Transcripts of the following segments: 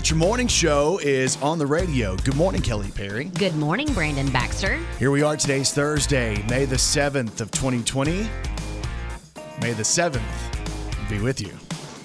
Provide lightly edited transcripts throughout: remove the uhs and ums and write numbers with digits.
that your morning show is on the radio. Good morning, Kelly Perry. Good morning, Brandon Baxter. Here we are. Today's Thursday, May the 7th of 2020. May the 7th be with you.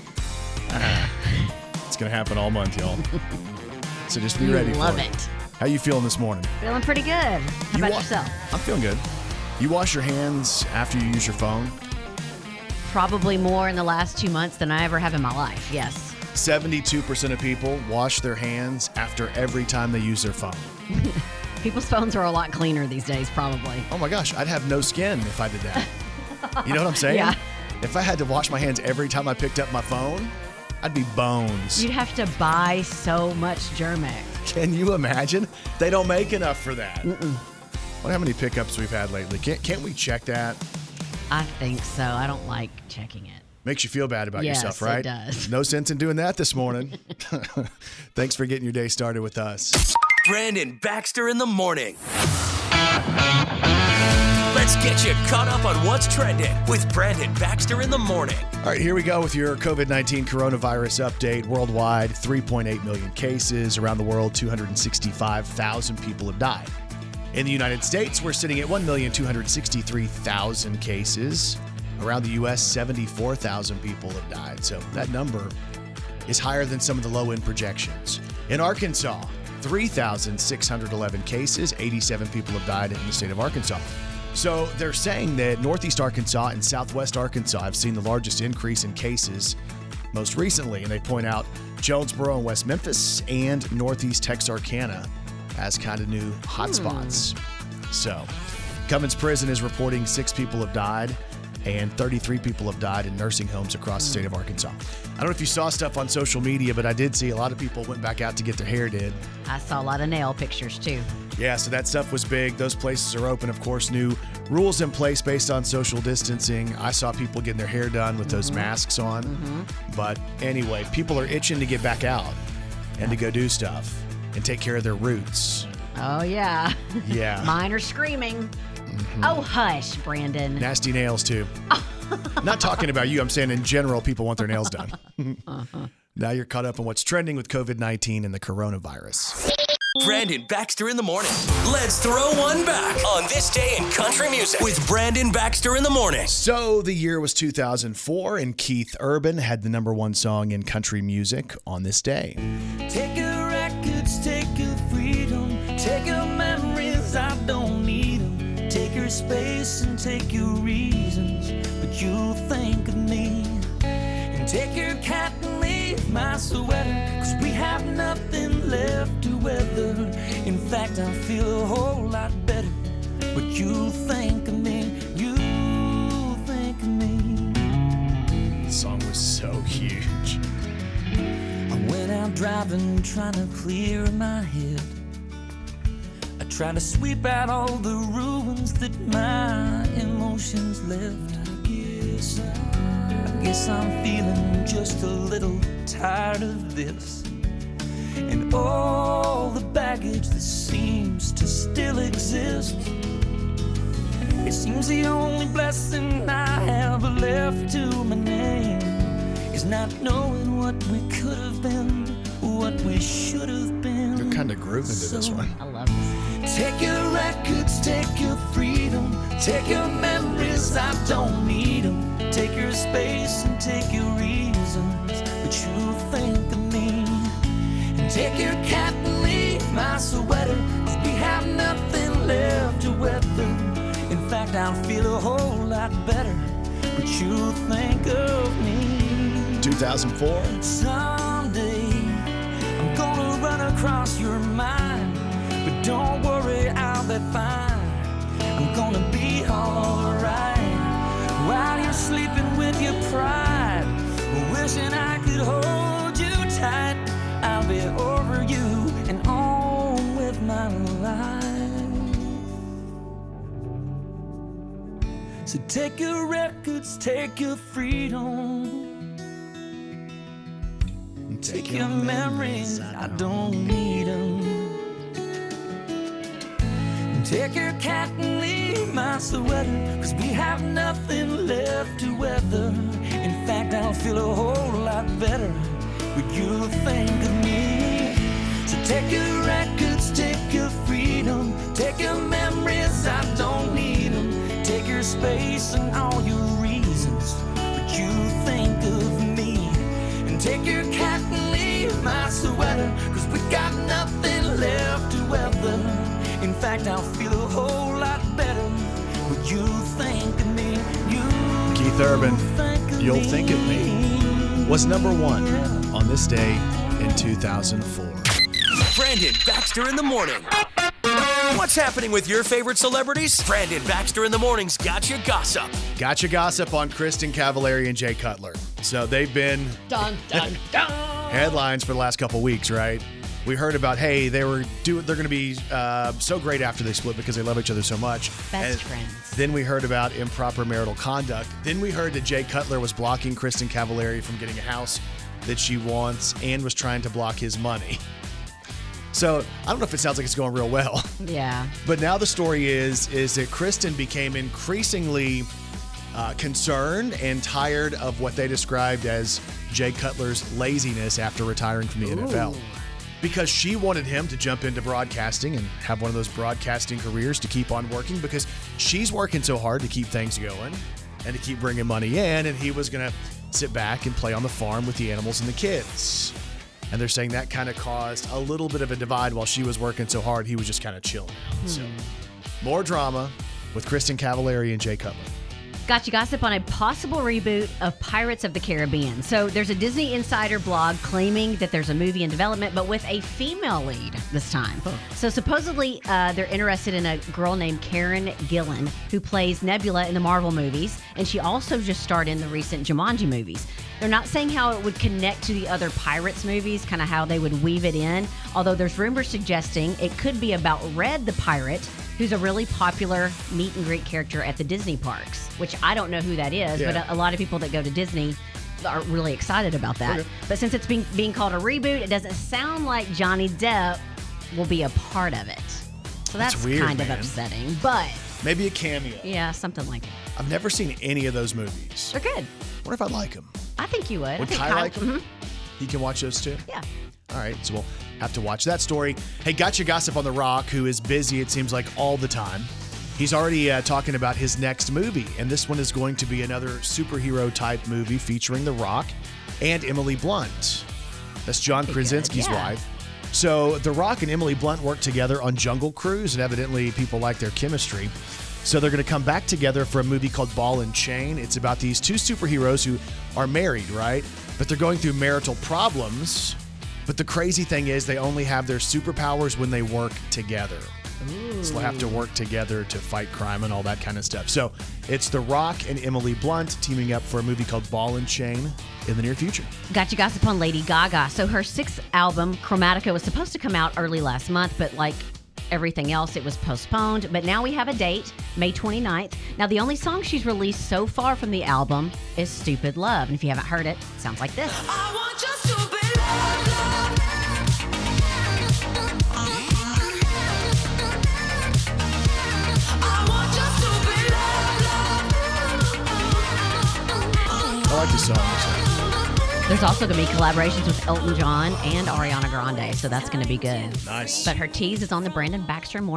It's going to happen all month, y'all. So just be ready for it. Love it. How you feeling this morning? Feeling pretty good. How about yourself? I'm feeling good. You wash your hands after you use your phone? Probably more in the last 2 months than I ever have in my life, yes. 72% of people wash their hands after every time they use their phone. People's phones are a lot cleaner these days, probably. Oh my gosh, I'd have no skin if I did that. You know what I'm saying? Yeah. If I had to wash my hands every time I picked up my phone, I'd be bones. You'd have to buy so much Germex. Can you imagine? They don't make enough for that. Wonder how many pickups we've had lately. Can't we check that? I think so. I don't like checking it. Makes you feel bad about yourself, right? Yes, it does. No sense in doing that this morning. Thanks for getting your day started with us. Brandon Baxter in the morning. Let's get you caught up on what's trending with Brandon Baxter in the morning. All right, here we go with your COVID-19 coronavirus update. Worldwide, 3.8 million cases. Around the world, 265,000 people have died. In the United States, we're sitting at 1,263,000 cases. Around the U.S., 74,000 people have died. So that number is higher than some of the low-end projections. In Arkansas, 3,611 cases. 87 people have died in the state of Arkansas. So they're saying that Northeast Arkansas and Southwest Arkansas have seen the largest increase in cases most recently. And they point out Jonesboro and West Memphis and Northeast Texarkana as kind of new hotspots. So Cummins Prison is reporting 6 people have died and 33 people have died in nursing homes across the state of Arkansas. I don't know if you saw stuff on social media, but I did see a lot of people went back out to get their hair did. I saw a lot of nail pictures, too. Yeah, so that stuff was big. Those places are open. Of course, new rules in place based on social distancing. I saw people getting their hair done with those masks on. But anyway, people are itching to get back out and to go do stuff and take care of their roots. Oh, yeah. Yeah. Mine are screaming. Oh, hush, Brandon. Nasty nails, too. Not talking about you. I'm saying in general, people want their nails done. Now you're caught up on what's trending with COVID-19 and the coronavirus. Brandon Baxter in the morning. Let's throw one back on this day in country music with Brandon Baxter in the morning. So the year was 2004, and Keith Urban had the #1 song in country music on this day. Take your records, take your freedom, take your memories, I don't need them. Take your space and take your reasons, but you'll think of me. And take your cat and leave my sweater, cause we have nothing left to weather. In fact, I feel a whole lot better, but you'll think of me, you'll think of me. The song was so huge. I went out driving, trying to clear my head. I try to sweep out all the ruins that my emotions left. I guess I'm feeling just a little tired of this, and all the baggage that seems to still exist. It seems the only blessing I have left to my name is not knowing what we could have been, what we should have been. They're kind of grooving to this one. I love this. Take your records, take your freedom, take your memories, I don't need them. Take your space and take your reasons, but you think of me. And take your cat and leave my sweater, cause we have nothing left to weather. In fact, I'll feel a whole lot better, but you think of me. 2004. Someday, I'm gonna run across your mind, but don't worry, I'll be fine. I'm gonna be alright while you're sleeping with your pride, wishing I could hold you tight. I'll be over you and on with my life. So take your records, take your freedom, take your memories, I don't need them. Take your cat and leave my sweater, cause we have nothing left to weather. In fact, I'll feel a whole lot better, but you'll think of me. Take your records, take your freedom, take your memories, I don't need them. Take your space and all your reasons, but you think of me. And take your cat and leave my sweater, cause we got nothing left to weather. In fact, I'll feel a whole lot better when you think of me. Keith Urban, You'll Think of Me, was number 1 on this day in 2004. Brandon Baxter in the morning. What's happening with your favorite celebrities? Brandon Baxter in the morning's Gotcha Gossip. Gotcha Gossip on Kristen Cavallari and Jay Cutler. So they've been Dun, dun, dun. headlines for the last couple weeks, right? We heard about, hey, they're going to be so great after they split because they love each other so much. Best friends. Then we heard about improper marital conduct. Then we heard that Jay Cutler was blocking Kristen Cavallari from getting a house that she wants and was trying to block his money. So I don't know if it sounds like it's going real well. Yeah. But now the story is that Kristen became increasingly concerned and tired of what they described as Jay Cutler's laziness after retiring from the NFL. Because she wanted him to jump into broadcasting and have one of those broadcasting careers to keep on working, because she's working so hard to keep things going and to keep bringing money in, and he was going to sit back and play on the farm with the animals and the kids. And they're saying that kind of caused a little bit of a divide. While she was working so hard, he was just kind of chilling out. So more drama with Kristen Cavallari and Jay Cutler. Gotcha Gossip on a possible reboot of Pirates of the Caribbean. So there's a Disney Insider blog claiming that there's a movie in development, but with a female lead this time. So supposedly they're interested in a girl named Karen Gillan, who plays Nebula in the Marvel movies, and she also just starred in the recent Jumanji movies. They're not saying how it would connect to the other Pirates movies, kind of how they would weave it in, although there's rumors suggesting it could be about Red the Pirate, who's a really popular meet and greet character at the Disney parks, which I don't know who that is, but a lot of people that go to Disney are really excited about that. Okay. But since it's being called a reboot, it doesn't sound like Johnny Depp will be a part of it. So that's weird, kind of upsetting, but maybe a cameo. Yeah, something like that. I've never seen any of those movies. They're good. Wonder if I'd like them. I think you would. Would Kai like them? Mm-hmm. He can watch those too? Yeah. All right, so we'll have to watch that story. Hey, Gotcha Gossip on The Rock, who is busy, it seems like, all the time. He's already talking about his next movie, and this one is going to be another superhero-type movie featuring The Rock and Emily Blunt. That's John Krasinski's wife. So The Rock and Emily Blunt worked together on Jungle Cruise, and evidently people like their chemistry. So they're going to come back together for a movie called Ball and Chain. It's about these two superheroes who are married, right? But they're going through marital problems. But the crazy thing is they only have their superpowers when they work together. Ooh. So they'll have to work together to fight crime and all that kind of stuff. So it's The Rock and Emily Blunt teaming up for a movie called Ball and Chain in the near future. Gotcha Gossip on Lady Gaga. So her 6th album, Chromatica, was supposed to come out early last month, but like everything else, it was postponed. But now we have a date, May 29th. Now, the only song she's released so far from the album is Stupid Love. And if you haven't heard it, it sounds like this. I want your stupid love, love. I want your stupid love, love. I like this song. There's also going to be collaborations with Elton John and Ariana Grande, so that's going to be good. Nice. But her tease is on the Brandon Baxter in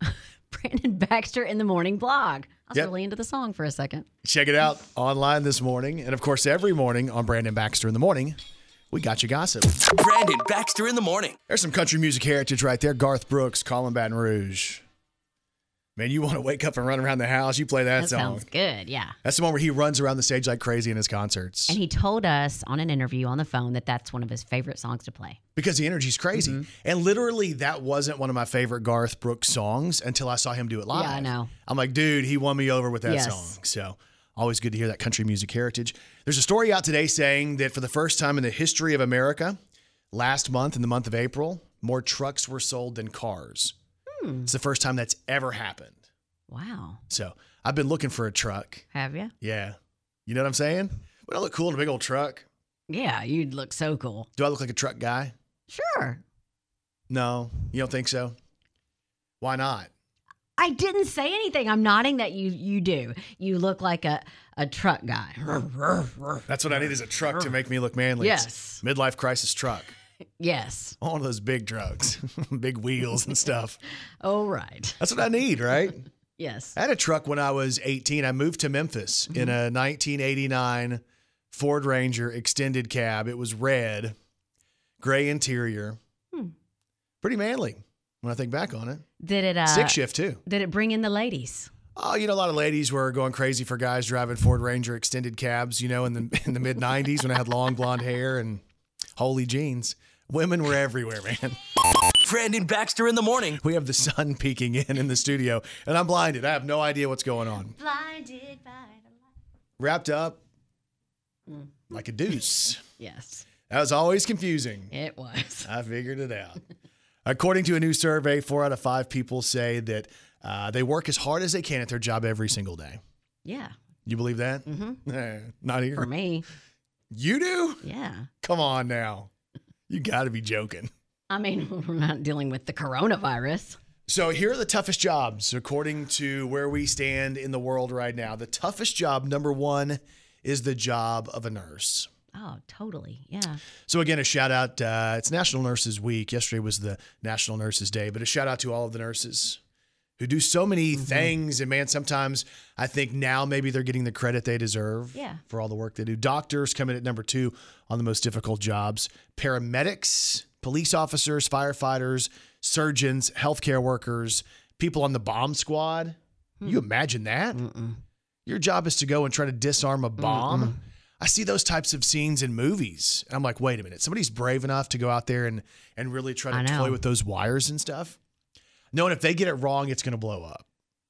the Morning blog. I was really into the song for a second. Check it out online this morning. And, of course, every morning on Brandon Baxter in the Morning, we Gotcha Gossip. Brandon Baxter in the morning. There's some country music heritage right there. Garth Brooks, Callin' Baton Rouge. Man, you want to wake up and run around the house, you play that song. That sounds good, yeah. That's the one where he runs around the stage like crazy in his concerts. And he told us on an interview on the phone that that's one of his favorite songs to play. Because the energy's crazy. Mm-hmm. And literally, that wasn't one of my favorite Garth Brooks songs until I saw him do it live. Yeah, I know. I'm like, dude, he won me over with that song. So always good to hear that country music heritage. There's a story out today saying that for the first time in the history of America, last month, in the month of April, more trucks were sold than cars. It's the first time that's ever happened. Wow. So I've been looking for a truck. Have you? Yeah. You know what I'm saying? Would I look cool in a big old truck? Yeah, you'd look so cool. Do I look like a truck guy? Sure. No, you don't think so? Why not? I didn't say anything. I'm nodding that you do. You look like a truck guy. That's what I need is a truck to make me look manly. Yes. It's midlife crisis truck. Yes. On one of those big trucks, big wheels and stuff. Oh, right. That's what I need, right? Yes. I had a truck when I was 18. I moved to Memphis in a 1989 Ford Ranger extended cab. It was red, gray interior. Pretty manly when I think back on it. Did it Stick shift too. Did it bring in the ladies? Oh, a lot of ladies were going crazy for guys driving Ford Ranger extended cabs, in the mid 90s when I had long blonde hair and holy jeans. Women were everywhere, man. Brandon Baxter in the morning. We have the sun peeking in the studio, and I'm blinded. I have no idea what's going on. Blinded by the light. Wrapped up like a deuce. Yes. That was always confusing. It was. I figured it out. According to a new survey, 4 out of 5 people say that they work as hard as they can at their job every single day. Yeah. You believe that? Mm-hmm. Not here. For me. You do? Yeah. Come on now. You got to be joking. I mean, we're not dealing with the coronavirus. So here are the toughest jobs according to where we stand in the world right now. The toughest job, number 1, is the job of a nurse. Oh, totally. Yeah. So again, a shout out. It's National Nurses Week. Yesterday was the National Nurses Day, but a shout out to all of the nurses who do so many things. And man, sometimes I think now maybe they're getting the credit they deserve for all the work they do. Doctors come in at number 2 on the most difficult jobs. Paramedics, police officers, firefighters, surgeons, healthcare workers, people on the bomb squad. You imagine that? Your job is to go and try to disarm a bomb. I see those types of scenes in movies. And I'm like, wait a minute. Somebody's brave enough to go out there and really try to toy with those wires and stuff. Knowing if they get it wrong, it's going to blow up.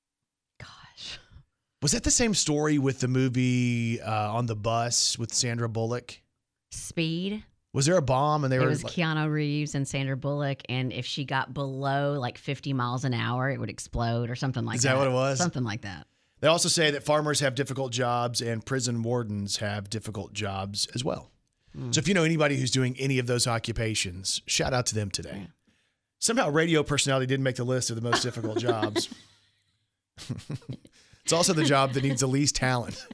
Gosh. Was that the same story with the movie On the Bus with Sandra Bullock? Speed. Was there a bomb and It was Keanu Reeves and Sandra Bullock, and if she got below like 50 miles an hour, it would explode or something like that. Is that what it was? Something like that. They also say that farmers have difficult jobs and prison wardens have difficult jobs as well. So if you know anybody who's doing any of those occupations, shout out to them today. Yeah. Somehow radio personality didn't make the list of the most difficult jobs. It's also the job that needs the least talent.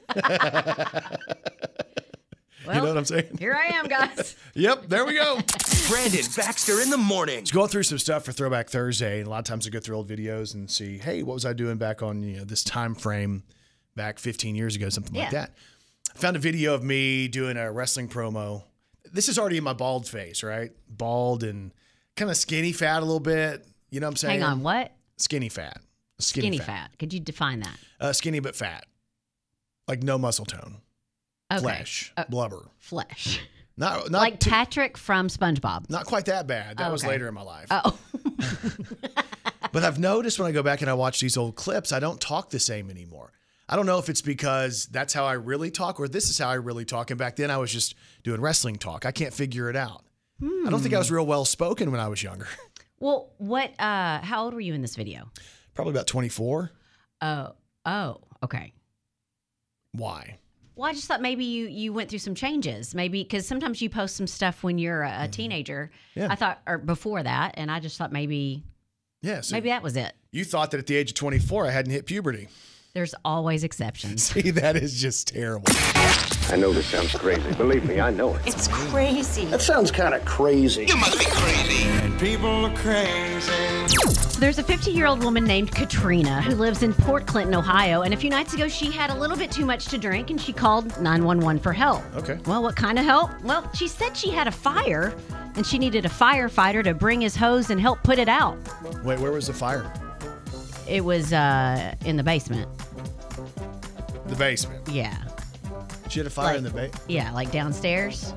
Well, you know what I'm saying? Here I am, guys. Yep, there we go. Brandon Baxter in the morning. Just going through some stuff for Throwback Thursday, and a lot of times I go through old videos and see, hey, what was I doing back on this time frame back 15 years ago, something like that. I found a video of me doing a wrestling promo. This is already in my bald face, right? Bald and kind of skinny fat a little bit. You know what I'm saying? Hang on, what? Skinny fat. Skinny fat. Could you define that? Skinny but fat. Like no muscle tone. Okay. Flesh. Blubber. Flesh. Not like Patrick from SpongeBob. Not quite that bad. That was later in my life. Oh. But I've noticed when I go back and I watch these old clips, I don't talk the same anymore. I don't know if it's because that's how I really talk or this is how I really talk. And back then I was just doing wrestling talk. I can't figure it out. I don't think I was real well spoken when I was younger. Well, how old were you in this video? Probably about 24. Oh, okay. Why? Well, I just thought maybe you went through some changes. Maybe because sometimes you post some stuff when you're a teenager. Yeah. I thought, or before that, and I just thought maybe that was it. You thought that at the age of 24 I hadn't hit puberty. There's always exceptions. See, that is just terrible. I know this sounds crazy. Believe me, I know it. It's crazy. That sounds kind of crazy. You must be crazy. And people are crazy. So there's a 50-year-old woman named Katrina who lives in Port Clinton, Ohio. And a few nights ago, she had a little bit too much to drink and she called 911 for help. Okay. Well, what kind of help? Well, she said she had a fire and she needed a firefighter to bring his hose and help put it out. Wait, where was the fire? It was in the basement. The basement. Yeah. She had a fire in the basement? Yeah, like downstairs.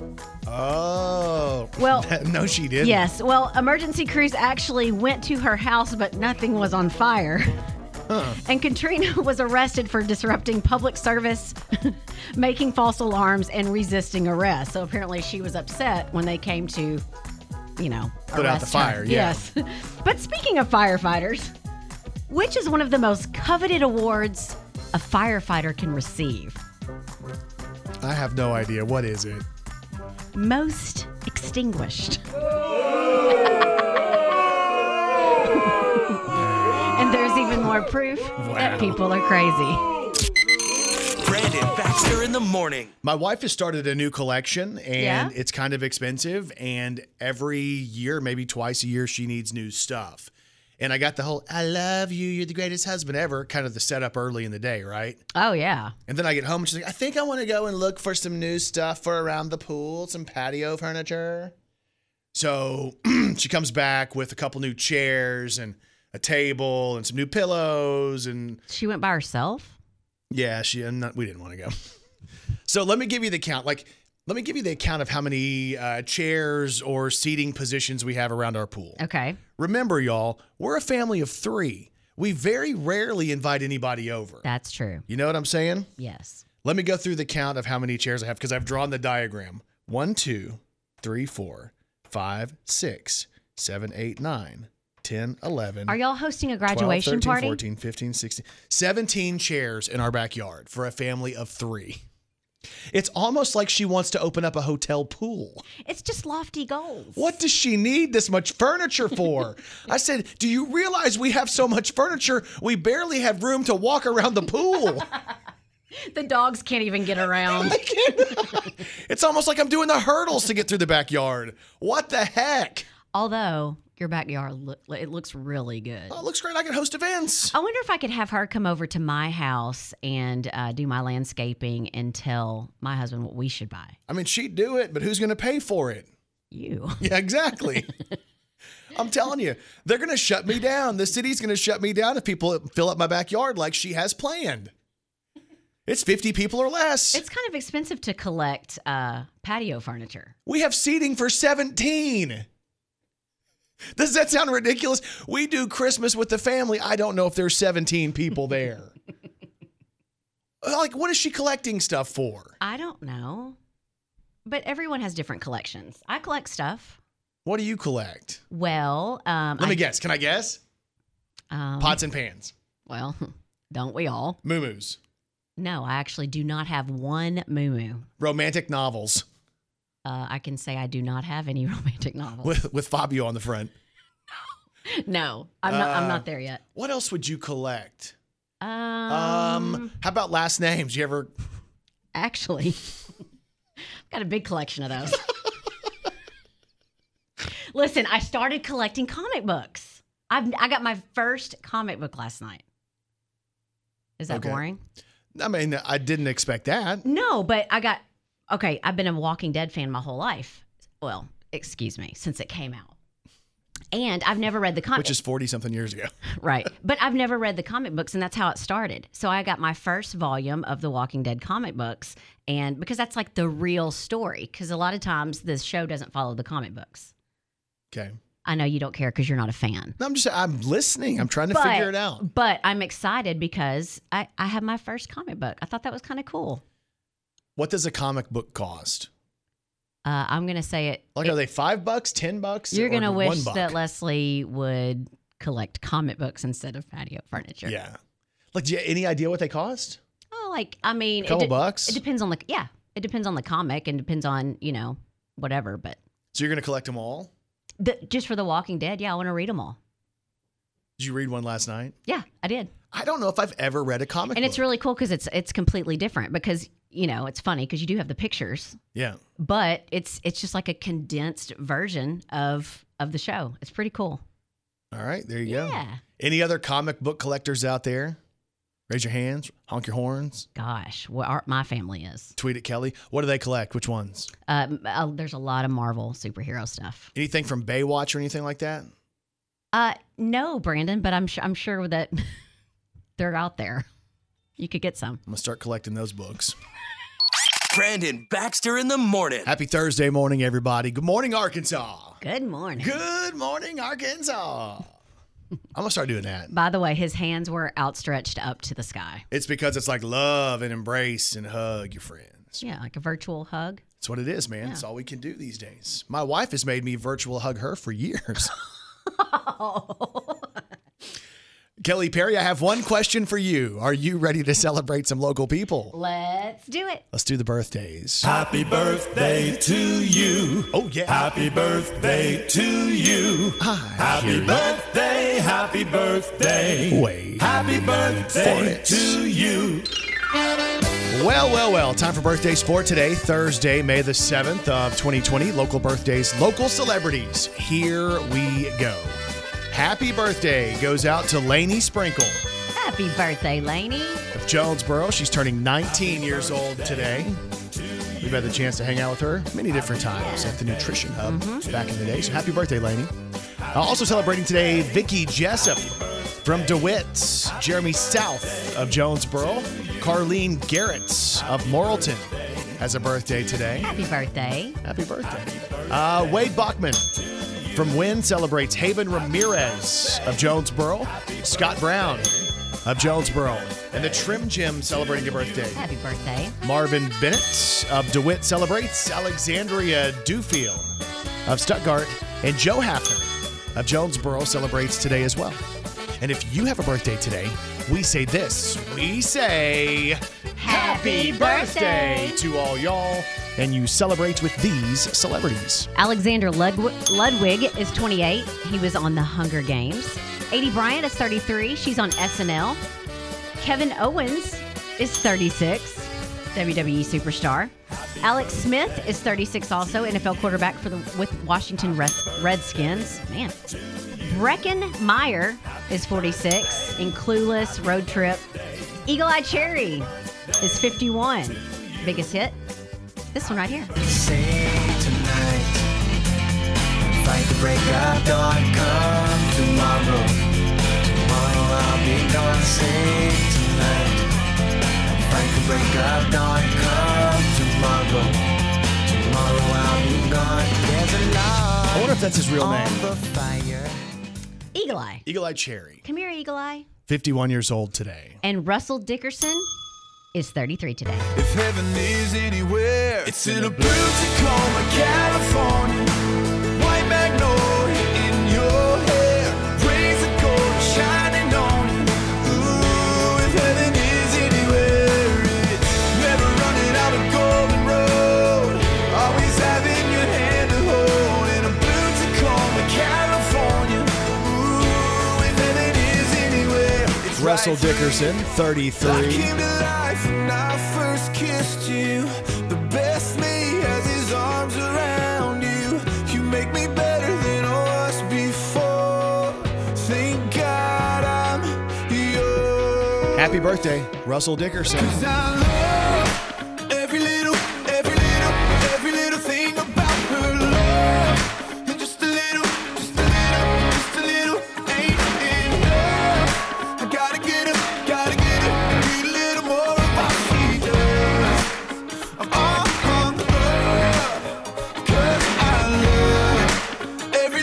Oh. Well, no, she didn't. Yes. Well, emergency crews actually went to her house, but nothing was on fire. Huh. And Katrina was arrested for disrupting public service, making false alarms, and resisting arrest. So apparently she was upset when they came to, put out the fire. Yeah. Yes. But speaking of firefighters, which is one of the most coveted awards a firefighter can receive? I have no idea. What is it? Most extinguished. And there's even more proof that people are crazy. Brandon Baxter in the Morning. My wife has started a new collection, and Yeah? it's kind of expensive. And every year, maybe twice a year, she needs new stuff. And I got the whole, I love you, you're the greatest husband ever, kind of the setup early in the day, right? Oh, yeah. And then I get home, and she's like, I think I want to go and look for some new stuff for around the pool, some patio furniture. So she comes back with a couple new chairs and a table and some new pillows. And She went by herself? yeah, we didn't want to go. So let me give you the count. Let me give you the account of how many chairs or seating positions we have around our pool. Okay. Remember, y'all, we're a family of 3. We very rarely invite anybody over. That's true. You know what I'm saying? Yes. Let me go through the count of how many chairs I have because I've drawn the diagram. 1, 2, 3, 4, 5, 6, 7, 8, 9, 10, 11. Are y'all hosting a 12, graduation 13, party? 14, 15, 16, 17 chairs in our backyard for a family of 3. It's almost like she wants to open up a hotel pool. It's just lofty goals. What does she need this much furniture for? I said, do you realize we have so much furniture, we barely have room to walk around the pool? The dogs can't even get around. It's almost like I'm doing the hurdles to get through the backyard. What the heck? Although your backyard, it looks really good. Oh, it looks great. I can host events. I wonder if I could have her come over to my house and do my landscaping and tell my husband what we should buy. I mean, she'd do it, but who's going to pay for it? You. Yeah, exactly. I'm telling you, they're going to shut me down. The city's going to shut me down if people fill up my backyard like she has planned. It's 50 people or less. It's kind of expensive to collect patio furniture. We have seating for 17. Does that sound ridiculous? We do Christmas with the family. I don't know if there's 17 people there. Like, what is she collecting stuff for? I don't know. But everyone has different collections. I collect stuff. What do you collect? Well, Let me guess. Can I guess? Pots and pans. Well, don't we all? Moo-moos. No, I actually do not have one moo-moo. Romantic novels. I can say I do not have any romantic novels. With Fabio on the front. No, I'm not there yet. What else would you collect? Actually, How about last names? You ever? I've got a big collection of those. Listen, I started collecting comic books. I got my first comic book last night. Is that Okay. boring? I mean, I didn't expect that. No, but I've been a Walking Dead fan my whole life. Well, excuse me, since it came out. And I've never read the comic. Which is 40-something years ago. Right. But I've never read the comic books, and that's how it started. So I got my first volume of the Walking Dead comic books, and because that's like the real story, because a lot of times this show doesn't follow the comic books. Okay. I know you don't care because you're not a fan. No, I'm listening. I'm trying to figure it out. But I'm excited because I have my first comic book. I thought that was kind of cool. What does a comic book cost? I'm going to say it. Like, are they $5, $10? You're going to wish $1? that Leslie would collect comic books instead of patio furniture. Yeah. Like, do you have any idea what they cost? Oh, I mean, A couple bucks? It depends on it depends on the comic and depends on, whatever. But So you're going to collect them all? just for The Walking Dead, I want to read them all. Did you read one last night? Yeah, I did. I don't know if I've ever read a comic book. And it's really cool because it's completely different because, it's funny because you do have the pictures, Yeah. but it's just like a condensed version of the show. It's pretty cool. All right. There you go. Yeah. Any other comic book collectors out there? Raise your hands. Honk your horns. Gosh, what my family is. Tweet at Kelly. What do they collect? Which ones? There's a lot of Marvel superhero stuff. Anything from Baywatch or anything like that? No, Brandon, but I'm sure that they're out there. You could get some. I'm going to start collecting those books. Brandon Baxter in the morning. Happy Thursday morning, everybody. Good morning, Arkansas. Good morning. Good morning, Arkansas. I'm going to start doing that. By the way, his hands were outstretched up to the sky. It's because it's like love and embrace and hug your friends. Yeah, like a virtual hug. That's what it is, man. It's all we can do these days. My wife has made me virtual hug her for years. Kelly Perry, I have one question for you. Are you ready to celebrate some local people? Let's do it. Let's do the birthdays. Happy birthday to you. Oh, yeah. Happy birthday to you. Happy birthday, happy birthday. Wait Happy for birthday it. to you. Well. Time for birthday sport today, Thursday, May the 7th of 2020. Local birthdays, local celebrities. Here we go. Happy birthday goes out to Lainey Sprinkle Happy birthday, Lainey. of Jonesboro. She's turning 19 years old today. We've had the chance to hang out with her many different times at the Nutrition Hub back in the day. So happy birthday, Lainey. Also celebrating today, Vicky Jessup from DeWitt, Jeremy South of Jonesboro, Carlene Garrett of Morrilton has a birthday today. Happy birthday. Happy birthday. Wade Bachman from Wynn celebrates Haven Ramirez of Jonesboro, Scott Brown of Jonesboro, and the Trim Gym celebrating your birthday. Happy birthday. Marvin Bennett of DeWitt celebrates, Alexandria Dewfield of Stuttgart, and Joe Hafner of Jonesboro celebrates today as well. And if you have a birthday today, we say this. We say Happy birthday to all y'all. And you celebrate with these celebrities. Alexander Ludwig is 28. He was on the Hunger Games. Adie Bryant is 33. She's on SNL. Kevin Owens is 36. WWE superstar. Alex Smith is 36 also. NFL quarterback with Washington Redskins. Man. Brecken Meyer is 46 in Clueless, Road Trip. Eagle Eye Cherry is 51. Biggest hit? This one right here. Sing tonight, fight the break of dawn, come tomorrow. Tomorrow I'll be gone. Sing tonight, fight the break of dawn, come tomorrow. Tomorrow I'll be gone. There's a love I wonder if that's his real name. on the fire. Eagle Eye. Eagle Eye Cherry, Come here, Eagle Eye. 51 years old today. And Russell Dickerson is 33 today. If heaven is anywhere, it's in a blue Tacoma, California. White magnolia in your hair, rays of gold shining on you. Ooh, if heaven is anywhere, it's never running out of golden road. Always having your hand to hold in a blue Tacoma, California. Ooh, if heaven is anywhere, it's Russell right for Dickerson, you. 33. I came to life when I first kissed you. The best me has his arms around you. You make me better than I was before. Thank God I'm yours. Happy birthday, Russell Dickerson. 'Cause I love every little thing about her love. And just a little ain't enough. I gotta get her, need a little more of what she does. I'm on the love, 'cause I love every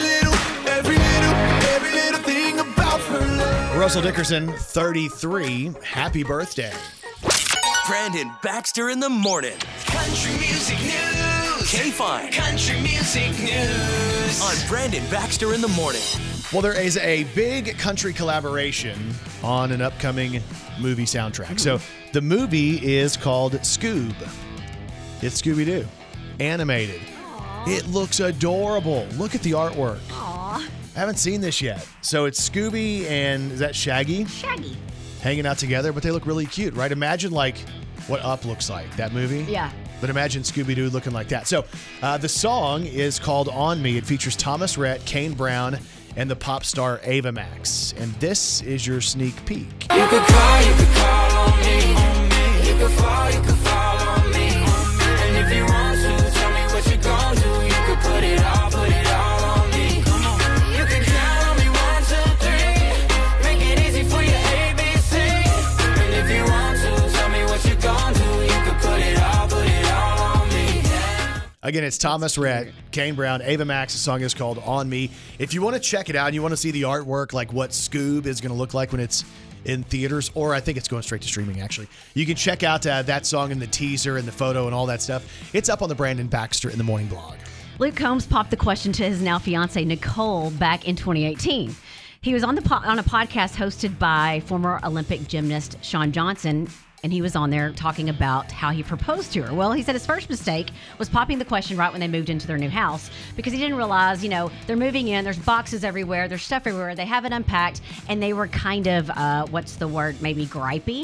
little thing about her love. Russell Dickerson, 33. Happy birthday. Brandon Baxter in the morning. Country music news. K-Fine Country music news. on Brandon Baxter in the morning. Well, there is a big country collaboration on an upcoming movie soundtrack. So the movie is called Scoob. It's Scooby-Doo, animated. It looks adorable. Look at the artwork. Aw, I haven't seen this yet. So it's Scooby and, is that Shaggy? Shaggy. Hanging out together, but they look really cute, right? Imagine like what Up looks like, that movie. Yeah. But imagine Scooby-Doo looking like that. So the song is called On Me. It features Thomas Rhett, Kane Brown, and the pop star Ava Max. And this is your sneak peek. You could call on me. You could fall on me. And if you want to, tell me what you gon' do. You could put it all on me. You can count on me 1, 2, 3. Make it easy for your ABC. And if you want to, tell me what you gon' do. You could put it all on me. Again, it's Thomas Rhett, Kane Brown, Ava Max. The song is called On Me. If you want to check it out and you want to see the artwork, like what Scoob is going to look like when it's in theaters, or I think it's going straight to streaming, actually. You can check out that song and the teaser and the photo and all that stuff. It's up on the Brandon Baxter in the Morning blog. Luke Combs popped the question to his now fiancee Nicole back in 2018. He was on a podcast hosted by former Olympic gymnast Shawn Johnson, and he was on there talking about how he proposed to her. Well, he said his first mistake was popping the question right when they moved into their new house, because he didn't realize, they're moving in, there's boxes everywhere, there's stuff everywhere, they haven't unpacked, and they were kind of, maybe gripey.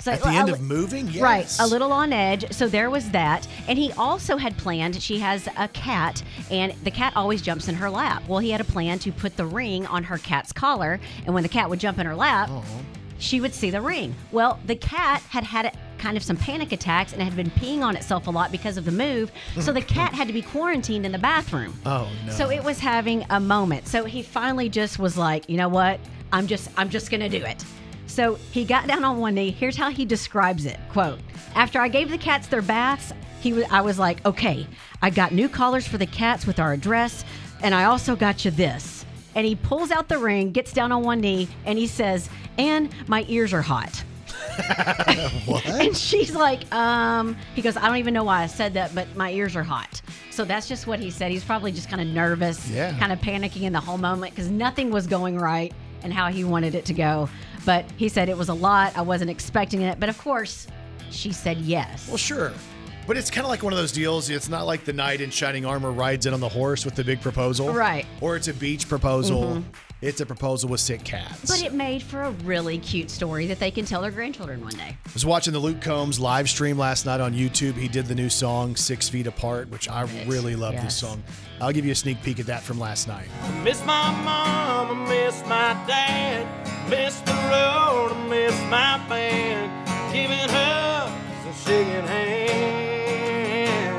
So At the end of moving? Yes. Right, a little on edge. So there was that. And he also had planned, she has a cat, and the cat always jumps in her lap. Well, he had a plan to put the ring on her cat's collar, and when the cat would jump in her lap, she would see the ring. Well, the cat had kind of some panic attacks and had been peeing on itself a lot because of the move. So the cat had to be quarantined in the bathroom. Oh, no. So it was having a moment. So he finally just was like, you know what? I'm just going to do it. So he got down on one knee. Here's how he describes it. Quote, after I gave the cats their baths, I was like, okay, I got new collars for the cats with our address, and I also got you this. And he pulls out the ring, gets down on one knee, and he says, and my ears are hot. What? And she's like, he goes, I don't even know why I said that, but my ears are hot. So that's just what he said. He's probably just kind of nervous, kind of panicking in the whole moment because nothing was going right and how he wanted it to go. But he said it was a lot. I wasn't expecting it. But of course, she said yes. Well, sure. But it's kind of like one of those deals. It's not like the knight in shining armor rides in on the horse with the big proposal. Right. Or it's a beach proposal. It's a proposal with sick cats. But it made for a really cute story that they can tell their grandchildren one day. I was watching the Luke Combs live stream last night on YouTube. He did the new song 6 Feet Apart, which I really love this song. I'll give you a sneak peek at that from last night. Miss my mom, I miss my dad, miss the road, I miss my band, giving hugs and shaking hands.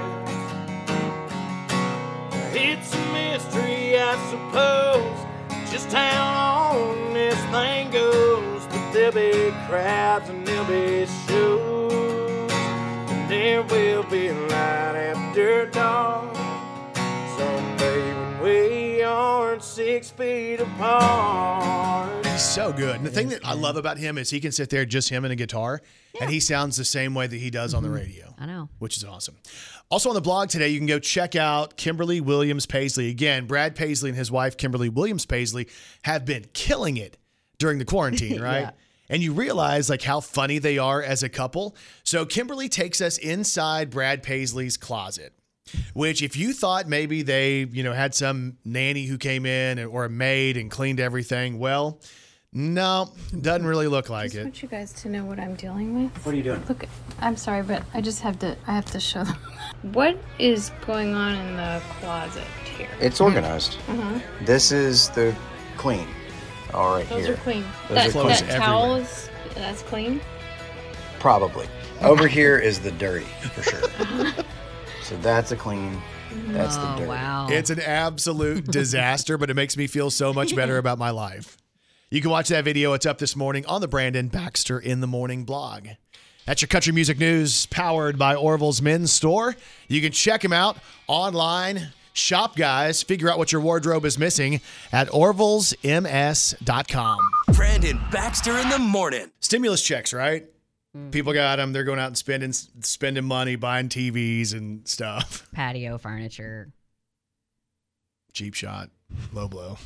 It's a mystery, I suppose, just how long this thing goes, but there'll be crowds and there'll be shows, and there will be light after dark someday when we aren't 6 feet apart. He's so good. And the thing that I love about him is he can sit there, just him and a guitar, and he sounds the same way that he does on the radio. I know. Which is awesome. Also on the blog today, you can go check out Kimberly Williams Paisley. Again, Brad Paisley and his wife, Kimberly Williams Paisley, have been killing it during the quarantine, right? Yeah. And you realize like how funny they are as a couple. So Kimberly takes us inside Brad Paisley's closet, which if you thought maybe they, had some nanny who came in or a maid and cleaned everything, well, no, doesn't really look like I it. want you guys to know what I'm dealing with. What are you doing? Look, I'm sorry, but I have to show them. What is going on in the closet here? It's organized. This is the clean. All right, Those here. are clean. Those are that clean. towel that's clean? Probably. Over here is the dirty, for sure. So that's a clean. That's the dirty. Wow. It's an absolute disaster, but it makes me feel so much better about my life. You can watch that video. It's up this morning on the Brandon Baxter in the Morning blog. That's your country music news powered by Orville's Men's Store. You can check them out online. Shop, guys. Figure out what your wardrobe is missing at orvillesms.com. Brandon Baxter in the morning. Stimulus checks, right? People got them. They're going out and spending money, buying TVs and stuff. Patio furniture. Cheap shot. Low blow.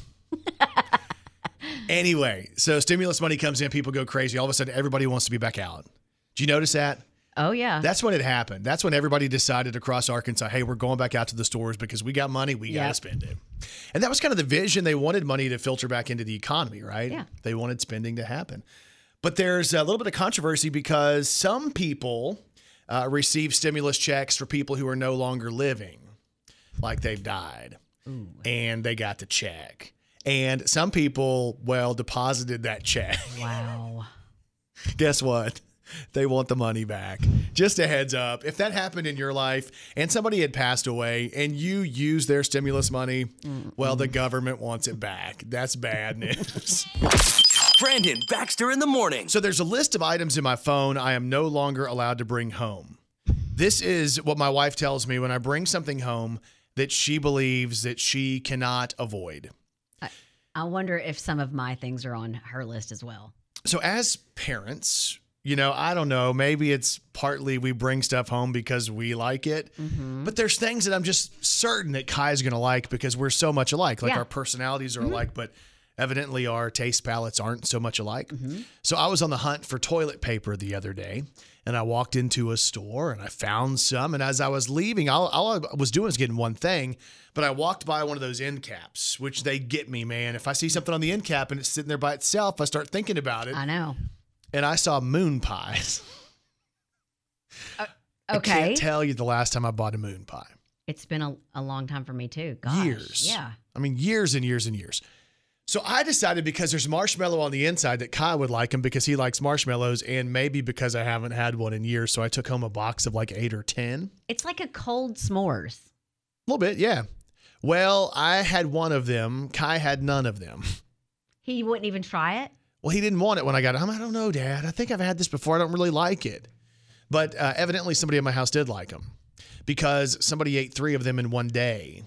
Anyway, so stimulus money comes in, people go crazy. All of a sudden, everybody wants to be back out. Did you notice that? Oh, yeah. That's when it happened. That's when everybody decided across Arkansas, hey, we're going back out to the stores because we got money, we got to spend it. And that was kind of the vision. They wanted money to filter back into the economy, right? Yeah. They wanted spending to happen. But there's a little bit of controversy because some people receive stimulus checks for people who are no longer living, like they've died, and they got the check. And some people, deposited that check. Wow. Guess what? They want the money back. Just a heads up. If that happened in your life and somebody had passed away and you used their stimulus money, the government wants it back. That's bad news. Brandon Baxter in the morning. So there's a list of items in my phone I am no longer allowed to bring home. This is what my wife tells me when I bring something home that she believes that she cannot avoid. I wonder if some of my things are on her list as well. So as parents, I don't know, maybe it's partly we bring stuff home because we like it, but there's things that I'm just certain that Kai's going to like because we're so much alike. Like our personalities are alike, but evidently our taste palettes aren't so much alike. So I was on the hunt for toilet paper the other day, and I walked into a store and I found some. And as I was leaving, all I was doing was getting one thing, but I walked by one of those end caps, which they get me, man. If I see something on the end cap and it's sitting there by itself, I start thinking about it. I know. and I saw moon pies. Okay. I can't tell you the last time I bought a moon pie. It's been a long time for me too. Gosh. Years. Yeah. I mean, years and years and years. So I decided because there's marshmallow on the inside that Kai would like them because he likes marshmallows, and maybe because I haven't had one in years. So I took home a box of like 8 or 10. It's like a cold s'mores. A little bit, yeah. Well, I had one of them. Kai had none of them. He wouldn't even try it? Well, he didn't want it when I got it home. I don't know, Dad. I think I've had this before. I don't really like it. But evidently somebody in my house did like them because somebody ate 3 of them in one day.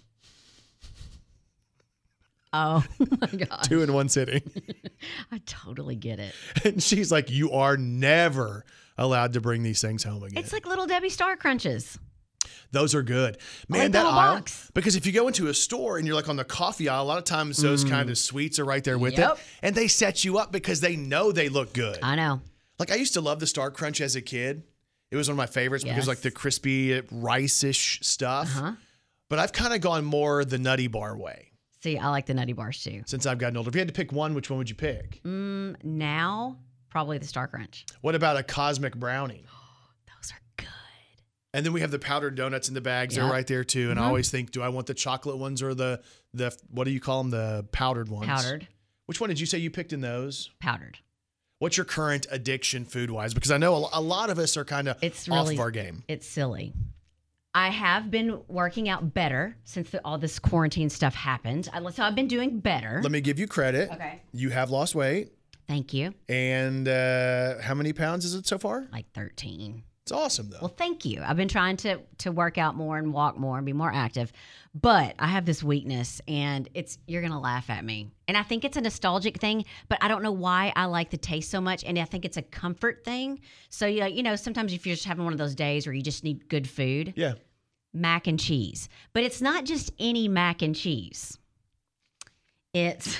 Oh, my God. 2 in one sitting. I totally get it. And she's like, you are never allowed to bring these things home again. It's like Little Debbie Star Crunches. Those are good. Man, like that the aisle. box. Because if you go into a store and you're like on the coffee aisle, a lot of times those kind of sweets are right there with it. And they set you up because they know they look good. I know. Like I used to love the Star Crunch as a kid. It was one of my favorites because like the crispy rice-ish stuff. But I've kind of gone more the Nutty Bar way. See, I like the Nutty Bars too. Since I've gotten older. If you had to pick one, which one would you pick? Now, probably the Star Crunch. What about a Cosmic Brownie? Those are good. And then we have the powdered donuts in the bags. They're right there too. And I always think, do I want the chocolate ones or the what do you call them? The powdered ones? Powdered. Which one did you say you picked in those? Powdered. What's your current addiction food-wise? Because I know a lot of us are kind of off of our game. It's silly. I have been working out better since all this quarantine stuff happened. So I've been doing better. Let me give you credit. Okay. You have lost weight. Thank you. And how many pounds is it so far? Like 13. It's awesome, though. Well, thank you. I've been trying to work out more and walk more and be more active. But I have this weakness, and you're going to laugh at me. And I think it's a nostalgic thing, but I don't know why I like the taste so much. And I think it's a comfort thing. So, sometimes if you're just having one of those days where you just need good food. Yeah. Mac and cheese. But it's not just any mac and cheese. It's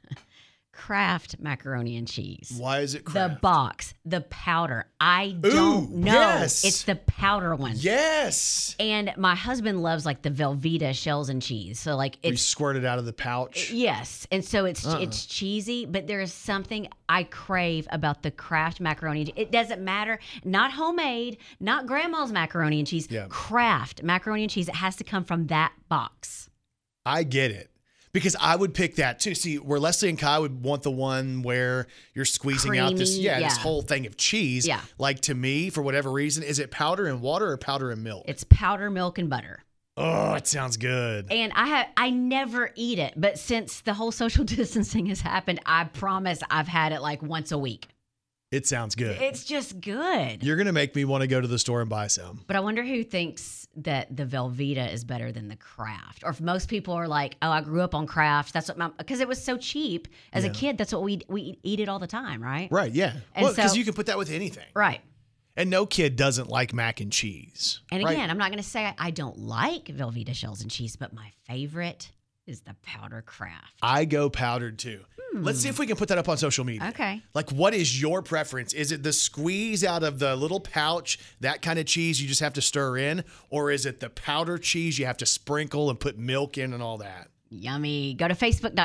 Kraft macaroni and cheese. Why is it Kraft? The box, the powder. I don't know. Yes. It's the powder one. Yes. And my husband loves like the Velveeta shells and cheese. So like you squirt it out of the pouch. Yes. And so it's cheesy, but there is something I crave about the Kraft macaroni. It doesn't matter. Not homemade, not grandma's macaroni and cheese. Yeah. Kraft macaroni and cheese. It has to come from that box. I get it. Because I would pick that too. See, where Leslie and Kai would want the one where you're squeezing out this whole thing of cheese. Yeah. Like to me, for whatever reason, is it powder and water or powder and milk? It's powder, milk, and butter. Oh, it sounds good. And I never eat it, but since the whole social distancing has happened, I promise I've had it like once a week. It sounds good. It's just good. You're going to make me want to go to the store and buy some. But I wonder who thinks that the Velveeta is better than the Kraft. Or if most people are like, oh, I grew up on Kraft. That's what because it was so cheap as a kid. That's what we eat it all the time, right? Right, yeah. And well, because you can put that with anything. Right. And no kid doesn't like mac and cheese. And again, I'm not going to say I don't like Velveeta shells and cheese, but my favorite is the powder Kraft. I go powdered too. Let's see if we can put that up on social media. Okay. Like, what is your preference? Is it the squeeze out of the little pouch, that kind of cheese you just have to stir in? Or is it the powder cheese you have to sprinkle and put milk in and all that? Yummy. Go to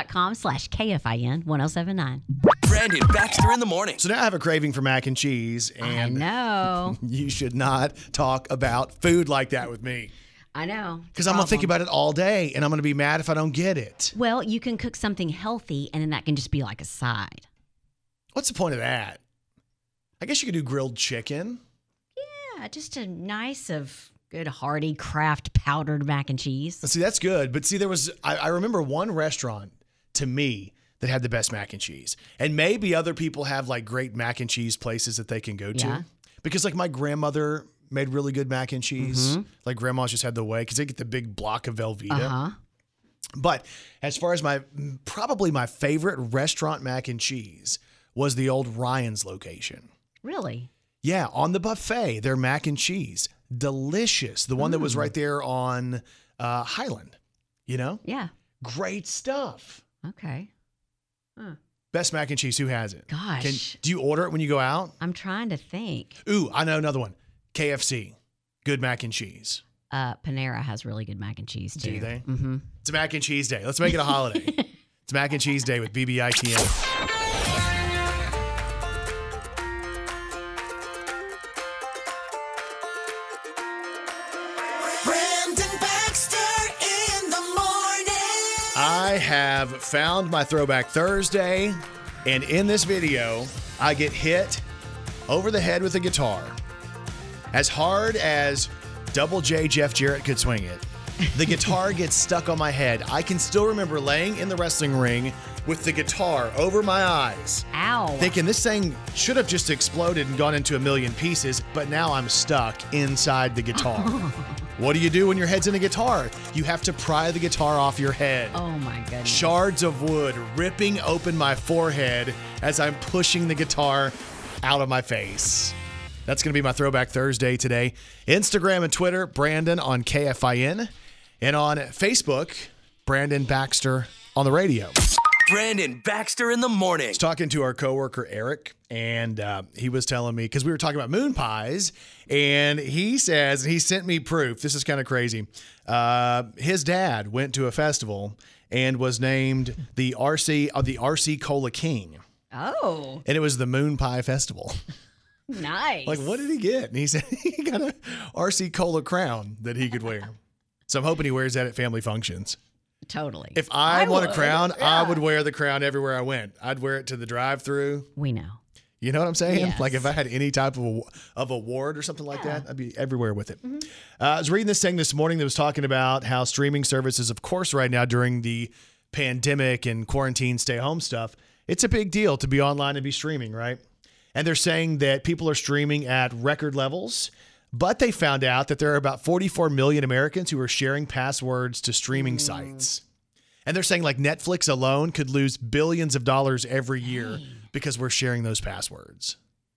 Facebook.com/KFIN1079. Brandon Baxter in the morning. So now I have a craving for mac and cheese. And I know. You should not talk about food like that with me. I know. Because I'm going to think about it all day, and I'm going to be mad if I don't get it. Well, you can cook something healthy, and then that can just be like a side. What's the point of that? I guess you could do grilled chicken. Yeah, just a nice of good hearty Kraft powdered mac and cheese. See, that's good. But see, I remember one restaurant to me that had the best mac and cheese. And maybe other people have like great mac and cheese places that they can go to. Yeah. Because like my grandmother made really good mac and cheese. Like grandma's just had the way because they get the big block of Velveeta. But as far as probably my favorite restaurant mac and cheese was the old Ryan's location. Really? Yeah, on the buffet, their mac and cheese. Delicious. The one that was right there on Highland, you know? Yeah. Great stuff. Okay. Huh. Best mac and cheese. Who has it? Gosh. Do you order it when you go out? I'm trying to think. Ooh, I know another one. KFC. Good mac and cheese. Panera has really good mac and cheese, too. Do they? Mm-hmm. It's Mac and Cheese Day. Let's make it a holiday. It's Mac and Cheese Day with BBITM. have found my Throwback Thursday, and in this video, I get hit over the head with a guitar. As hard as Double J Jeff Jarrett could swing it, the guitar gets stuck on my head. I can still remember laying in the wrestling ring with the guitar over my eyes. Ow. Thinking this thing should have just exploded and gone into a million pieces, but now I'm stuck inside the guitar. What do you do when your head's in a guitar? You have to pry the guitar off your head. Oh my goodness. Shards of wood ripping open my forehead as I'm pushing the guitar out of my face. That's going to be my Throwback Thursday today. Instagram and Twitter, Brandon on KFIN. And on Facebook, Brandon Baxter on the radio. Brandon Baxter in the morning. I was talking to our coworker, Eric, and he was telling me, because we were talking about moon pies, and he says, and he sent me proof. This is kind of crazy. His dad went to a festival and was named the RC Cola King. Oh. And it was the Moon Pie Festival. Nice. Like, what did he get? And he said he got a RC Cola crown that he could wear. So I'm hoping he wears that at family functions. Totally. If I want a crown, yeah. I would wear the crown everywhere I went. I'd wear it to the drive-thru. We know. You know what I'm saying? Yes. Like if I had any type of award or something like that, I'd be everywhere with it. I was reading this thing this morning that was talking about how streaming services, of course, right now during the pandemic and quarantine stay-home stuff, it's a big deal to be online and be streaming, right? And they're saying that people are streaming at record levels, but they found out that there are about 44 million Americans who are sharing passwords to streaming sites. And they're saying like Netflix alone could lose billions of dollars every year because we're sharing those passwords.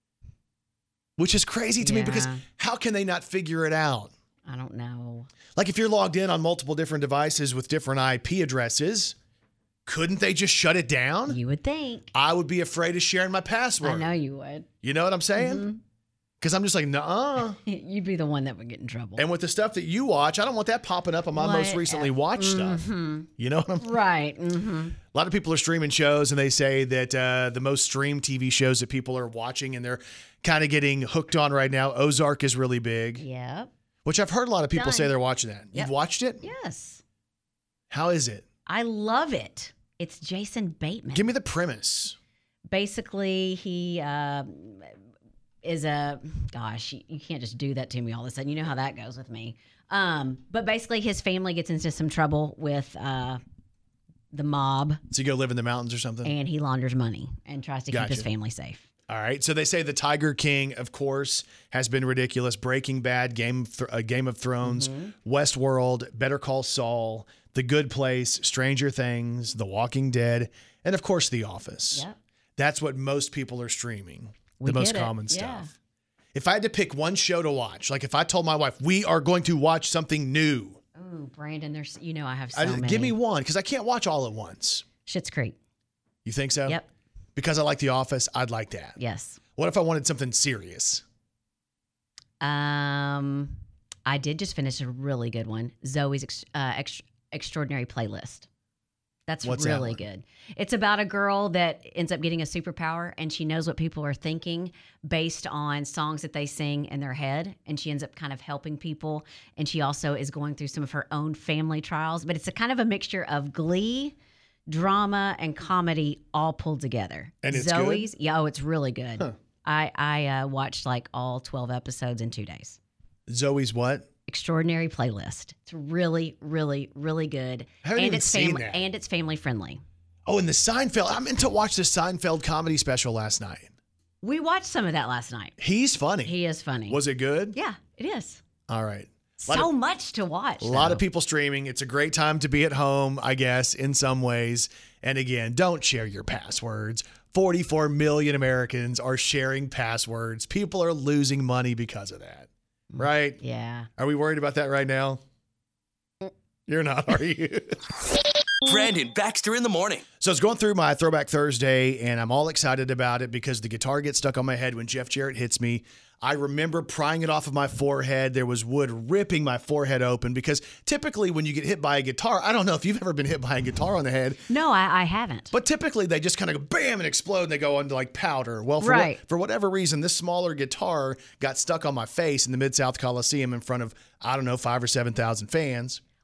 Which is crazy to me because how can they not figure it out? I don't know. Like if you're logged in on multiple different devices with different IP addresses, couldn't they just shut it down? You would think. I would be afraid of sharing my password. I know you would. You know what I'm saying? Because I'm just like, nuh-uh. You'd be the one that would get in trouble. And with the stuff that you watch, I don't want that popping up on my most recently watched stuff. You know what I'm saying? Right. A lot of people are streaming shows, and they say that the most streamed TV shows that people are watching and they're kind of getting hooked on right now, Ozark is really big. Yep. Which I've heard a lot of people say they're watching that. You've watched it? Yes. How is it? I love it. It's Jason Bateman. Give me the premise. Basically, he is a, gosh, you can't just do that to me all of a sudden. You know how that goes with me. But basically, his family gets into some trouble with the mob. So you go live in the mountains or something? And he launders money and tries to keep his family safe. All right. So they say the Tiger King, of course, has been ridiculous. Breaking Bad, Game of Thrones, Westworld, Better Call Saul, The Good Place, Stranger Things, The Walking Dead, and of course, The Office. Yep. That's what most people are streaming. We the most get it. common stuff. Yeah. If I had to pick one show to watch, like if I told my wife, we are going to watch something new. Oh, Brandon, there's, I have so many. Give me one, because I can't watch all at once. Schitt's Creek. You think so? Yep. Because I like The Office, I'd like that. Yes. What if I wanted something serious? I did just finish a really good one. Zoe's Extraordinary Playlist. That's really good. It's about a girl that ends up getting a superpower, and she knows what people are thinking based on songs that they sing in their head, and she ends up kind of helping people. And she also is going through some of her own family trials, but it's a kind of a mixture of Glee, drama, and comedy all pulled together. And it's Zoe's, good? yeah, it's really good. Huh. I watched like all 12 episodes in 2 days. Zoe's what? Extraordinary Playlist. It's really, really, really good. I haven't even seen that. And it's family friendly. Oh, and the Seinfeld. I meant to watch the Seinfeld comedy special last night. We watched some of that last night. He's funny. He is funny. Was it good? Yeah, it is. All right. So much to watch. A lot of people streaming. It's a great time to be at home, I guess, in some ways. And again, don't share your passwords. 44 million Americans are sharing passwords. People are losing money because of that. Right? Yeah. Are we worried about that right now? You're not, are you? Brandon Baxter in the morning. So I was going through my Throwback Thursday, and I'm all excited about it because the guitar gets stuck on my head when Jeff Jarrett hits me. I remember prying it off of my forehead. There was wood ripping my forehead open because typically when you get hit by a guitar, I don't know if you've ever been hit by a guitar on the head. No, I haven't. But typically they just kind of go bam and explode and they go into like powder. Well, for whatever reason, this smaller guitar got stuck on my face in the Mid-South Coliseum in front of, I don't know, 5,000 or 7,000 fans.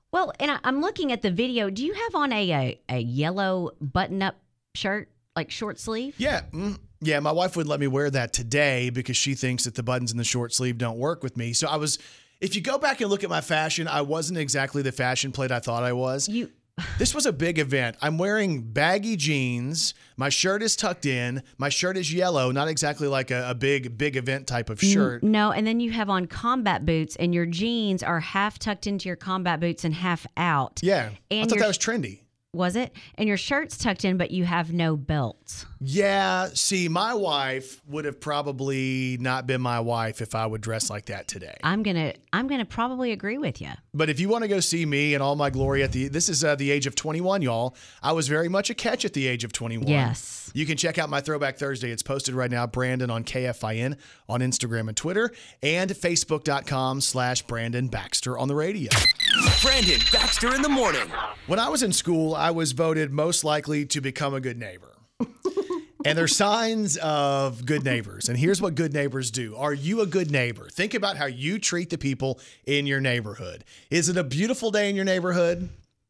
Well, and I'm looking at the video. Do you have on a yellow button-up shirt, like short sleeve? Yeah. Yeah, my wife would let me wear that today because she thinks that the buttons in the short sleeve don't work with me. So if you go back and look at my fashion, I wasn't exactly the fashion plate I thought I was. This was a big event. I'm wearing baggy jeans. My shirt is tucked in. My shirt is yellow, not exactly like a big event type of shirt. No, and then you have on combat boots, and your jeans are half tucked into your combat boots and half out. Yeah, and I thought that was trendy. Was it? And your shirt's tucked in, but you have no belt. Yeah. See, my wife would have probably not been my wife if I would dress like that today. I'm gonna probably agree with you. But if you want to go see me in all my glory this is the age of 21, y'all. I was very much a catch at the age of 21. Yes. You can check out my Throwback Thursday. It's posted right now, Brandon on KFIN on Instagram and Twitter, and Facebook.com/Brandon Baxter on the radio. Brandon Baxter in the morning. When I was in school, I was voted most likely to become a good neighbor. And there's signs of good neighbors. And here's what good neighbors do. Are you a good neighbor? Think about how you treat the people in your neighborhood. Is it a beautiful day in your neighborhood?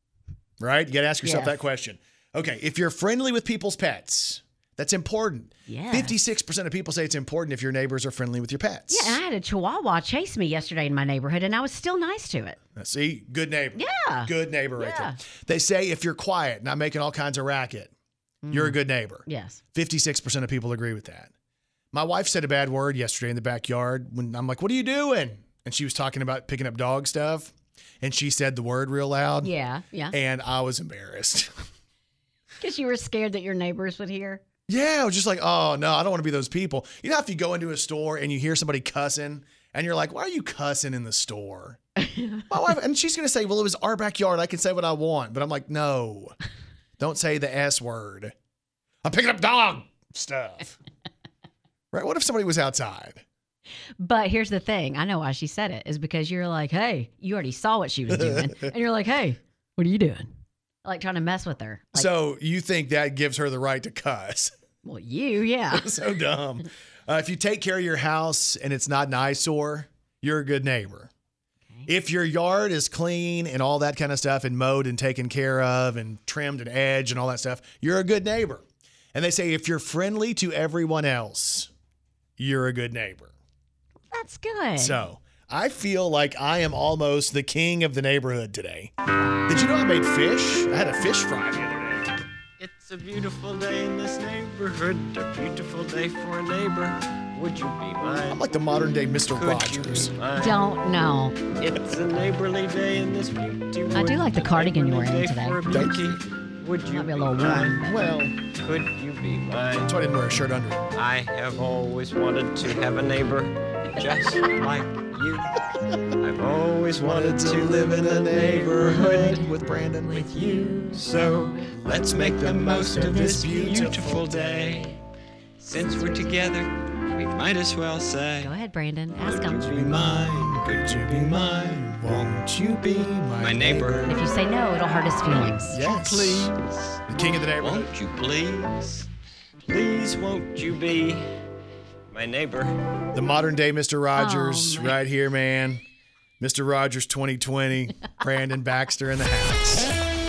Right? You got to ask yourself that question. Okay, if you're friendly with people's pets, that's important. Yeah. 56% of people say it's important if your neighbors are friendly with your pets. Yeah, and I had a Chihuahua chase me yesterday in my neighborhood, and I was still nice to it. See? Good neighbor. Yeah. Good neighbor right there. They say if you're quiet, not making all kinds of racket, you're a good neighbor. Yes. 56% of people agree with that. My wife said a bad word yesterday in the backyard when I'm like, what are you doing? And she was talking about picking up dog stuff. And she said the word real loud. Yeah, yeah. And I was embarrassed. Because you were scared that your neighbors would hear? Yeah, I was just like, oh, no, I don't want to be those people. You know, if you go into a store and you hear somebody cussing and you're like, why are you cussing in the store? My wife, and she's going to say, well, it was our backyard. I can say what I want. But I'm like, no, don't say the S word. I'm picking up dog stuff. Right? What if somebody was outside? But here's the thing. I know why she said it is because you're like, hey, you already saw what she was doing. And you're like, hey, what are you doing? Like trying to mess with her. Like, so you think that gives her the right to cuss? Well, yeah. So dumb. If you take care of your house and it's not an eyesore, you're a good neighbor. Okay. If your yard is clean and all that kind of stuff and mowed and taken care of and trimmed and edged and all that stuff, you're a good neighbor. And they say if you're friendly to everyone else, you're a good neighbor. That's good. So I feel like I am almost the king of the neighborhood today. Did you know I made fish? I had a fish fry the other day. It's a beautiful day in this neighborhood, a beautiful day for a neighbor. Would you be mine? I'm like the modern day Mr. Rogers. Don't know. It's a neighborly day in this beauty wood. I do like the cardigan you're wearing today. Thank you. Would you be a little warm? Well, could you be mine? That's why I didn't wear a shirt under it. I have always wanted to have a neighbor just like you. I've always wanted to live in a neighborhood with Brandon, with you. So let's make the most of this beautiful day. Since we're together, we might as well say, go ahead, Brandon. Ask him. Would you be mine? Could you be mine? Won't you be my neighbor? If you say no, it'll hurt his feelings. Yes. Please. The king of the neighborhood. Won't you please? Please won't you be my neighbor? The modern day Mr. Rogers right here, man. Mr. Rogers 2020. Brandon Baxter in the house.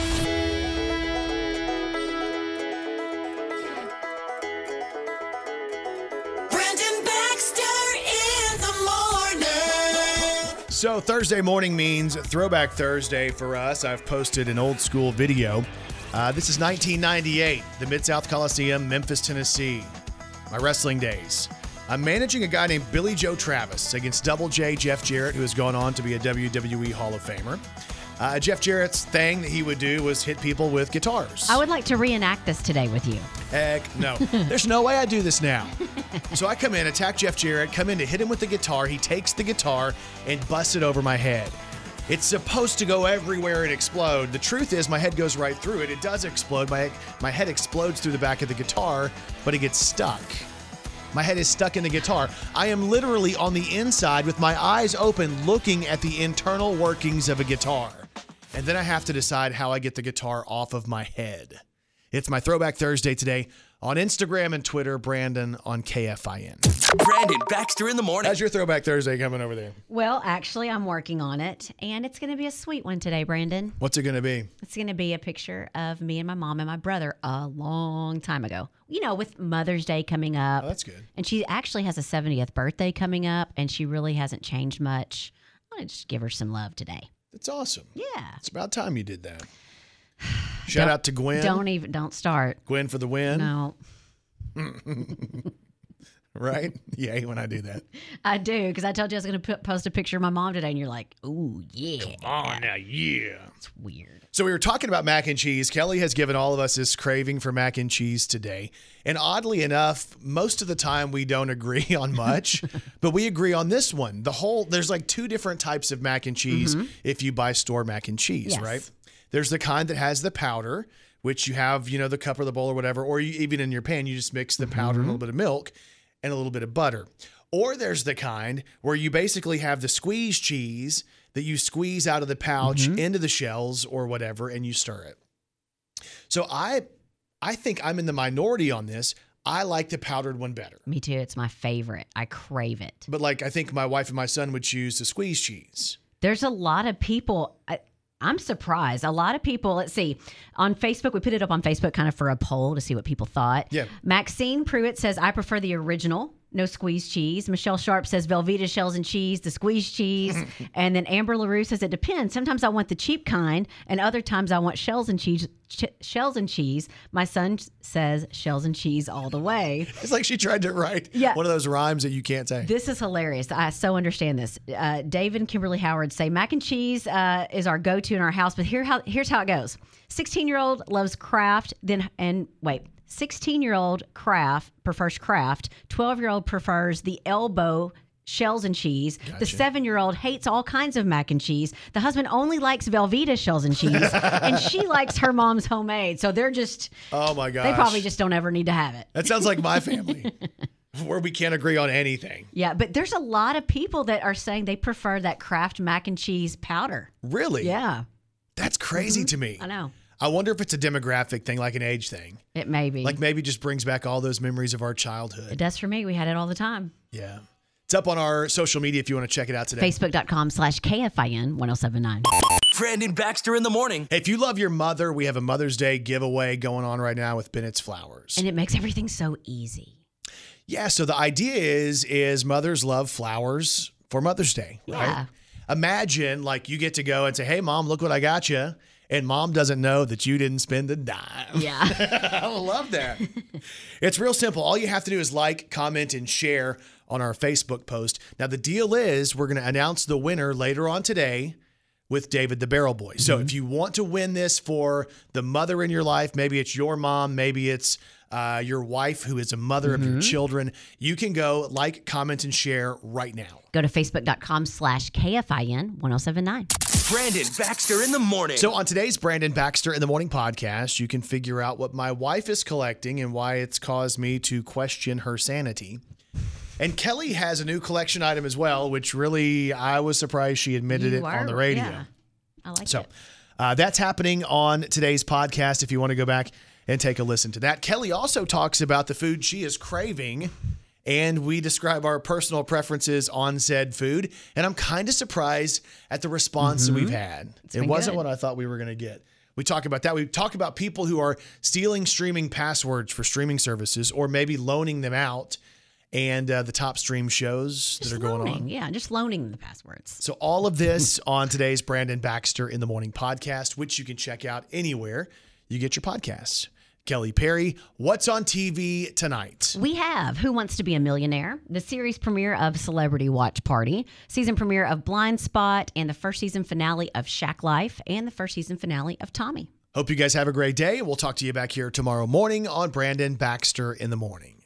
Brandon Baxter in the morning. So Thursday morning means Throwback Thursday for us. I've posted an old school video. This is 1998, the Mid-South Coliseum, Memphis, Tennessee. My wrestling days. I'm managing a guy named Billy Joe Travis against Double J Jeff Jarrett, who has gone on to be a WWE Hall of Famer. Jeff Jarrett's thing that he would do was hit people with guitars. I would like to reenact this today with you. Heck no. There's no way I do this now. So I come in, attack Jeff Jarrett, come in to hit him with the guitar. He takes the guitar and busts it over my head. It's supposed to go everywhere and explode. The truth is my head goes right through it. It does explode. My head explodes through the back of the guitar, but it gets stuck. My head is stuck in the guitar. I am literally on the inside with my eyes open looking at the internal workings of a guitar. And then I have to decide how I get the guitar off of my head. It's my Throwback Thursday today on Instagram and Twitter, Brandon on KFIN. Brandon Baxter in the morning. How's your Throwback Thursday coming over there? Well, actually, I'm working on it, and it's going to be a sweet one today, Brandon. What's it going to be? It's going to be a picture of me and my mom and my brother a long time ago. You know, with Mother's Day coming up. Oh, that's good. And she actually has a 70th birthday coming up, and she really hasn't changed much. I want to just give her some love today. That's awesome. Yeah. It's about time you did that. Shout out to Gwen. Don't start. Gwen for the win. No. Right? You hate when I do that. I do, because I told you I was going to post a picture of my mom today, and you're like, ooh, yeah. Come on now, yeah. It's weird. So we were talking about mac and cheese. Kelly has given all of us this craving for mac and cheese today. And oddly enough, most of the time we don't agree on much, but we agree on this one. There's like two different types of mac and cheese if you buy store mac and cheese, Yes. right? There's the kind that has the powder, which you have, the cup or the bowl or whatever, or you, even in your pan, you just mix the powder and a little bit of milk and a little bit of butter. Or there's the kind where you basically have the squeezed cheese that you squeeze out of the pouch into the shells or whatever, and you stir it. So I think I'm in the minority on this. I like the powdered one better. Me too. It's my favorite. I crave it. But I think my wife and my son would choose the squeezed cheese. There's a lot of people. I'm surprised. A lot of people, let's see, on Facebook, we put it up on Facebook kind of for a poll to see what people thought. Yeah. Maxine Pruitt says, I prefer the original, no squeezed cheese. Michelle Sharp says, Velveeta shells and cheese, the squeezed cheese. And then Amber LaRue says, it depends. Sometimes I want the cheap kind, and other times I want shells and cheese. My son says shells and cheese all the way. It's like she tried to write one of those rhymes that you can't say. This is hilarious. I so understand this. Dave and Kimberly Howard say mac and cheese is our go-to in our house, but here's how it goes. 16-year-old loves Kraft, 16-year-old prefers Kraft. 12-year-old prefers the Elbow shells and cheese. Gotcha. The 7-year-old hates all kinds of mac and cheese. The husband only likes Velveeta shells and cheese, and she likes her mom's homemade. So they're just, oh my gosh, they probably just don't ever need to have it. That sounds like my family, where we can't agree on anything. Yeah, but there's a lot of people that are saying they prefer that Kraft mac and cheese powder. Really? Yeah. That's crazy to me. I know. I wonder if it's a demographic thing, like an age thing. It may be. Like maybe just brings back all those memories of our childhood. It does for me. We had it all the time. Yeah. It's up on our social media if you want to check it out today. Facebook.com/KFIN1079. Brandon Baxter in the morning. Hey, if you love your mother, we have a Mother's Day giveaway going on right now with Bennett's Flowers. And it makes everything so easy. Yeah, so the idea is mothers love flowers for Mother's Day, right? Yeah. Imagine you get to go and say, hey, Mom, look what I got you. And Mom doesn't know that you didn't spend a dime. Yeah. I love that. It's real simple. All you have to do is comment, and share on our Facebook post. Now, the deal is we're going to announce the winner later on today with David the Barrel Boy. So if you want to win this for the mother in your life, maybe it's your mom, maybe it's your wife who is a mother of your children, you can go comment, and share right now. Go to Facebook.com/KFIN1079. Brandon Baxter in the morning. So on today's Brandon Baxter in the Morning podcast, you can figure out what my wife is collecting and why it's caused me to question her sanity. And Kelly has a new collection item as well, which really, I was surprised she admitted it on the radio. Yeah. I like it. So that's happening on today's podcast if you want to go back and take a listen to that. Kelly also talks about the food she is craving, and we describe our personal preferences on said food. And I'm kind of surprised at the response that we've had. It wasn't what I thought we were going to get. We talk about that. We talk about people who are stealing streaming passwords for streaming services or maybe loaning them out, and the top stream shows that are going on. Yeah, just loaning the passwords. So all of this on today's Brandon Baxter in the Morning podcast, which you can check out anywhere you get your podcasts. Kelly Perry, what's on TV tonight? We have Who Wants to Be a Millionaire, the series premiere of Celebrity Watch Party, season premiere of Blind Spot, and the first season finale of Shack Life, and the first season finale of Tommy. Hope you guys have a great day. We'll talk to you back here tomorrow morning on Brandon Baxter in the Morning.